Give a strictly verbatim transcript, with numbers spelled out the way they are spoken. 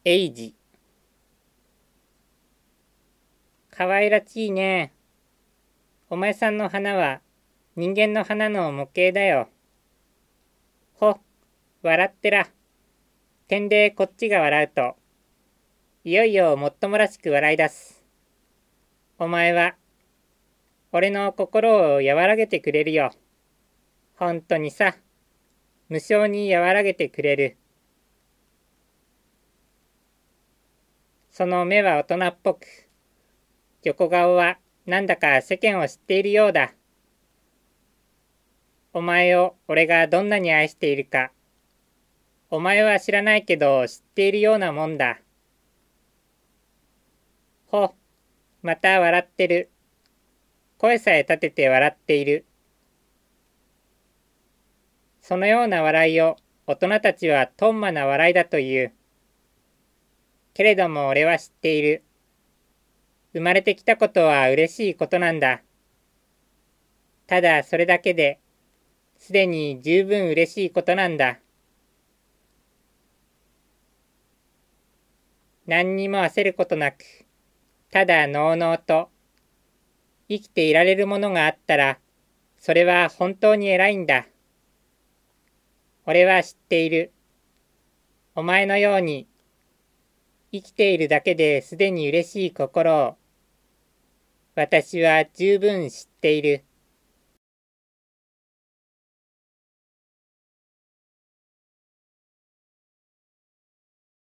エイジ。かわいらしいね。お前さんの花は人間の花の模型だよ。ほ、笑ってら。てんでこっちが笑うと、いよいよもっともらしく笑い出す。お前は、俺の心を和らげてくれるよ。ほんとにさ、無性に和らげてくれる。その目は大人っぽく、横顔はなんだか世間を知っているようだ。お前を俺がどんなに愛しているか、お前は知らないけど知っているようなもんだ。ほ、また笑ってる。声さえ立てて笑っている。そのような笑いを大人たちはとんまな笑いだという。けれども俺は知っている。生まれてきたことは嬉しいことなんだ。ただそれだけですでに十分嬉しいことなんだ。何にも焦ることなく、ただのうのうと生きていられるものがあったら、それは本当に偉いんだ。俺は知っている。お前のように生きているだけですでに嬉しい心を、私は十分知っている。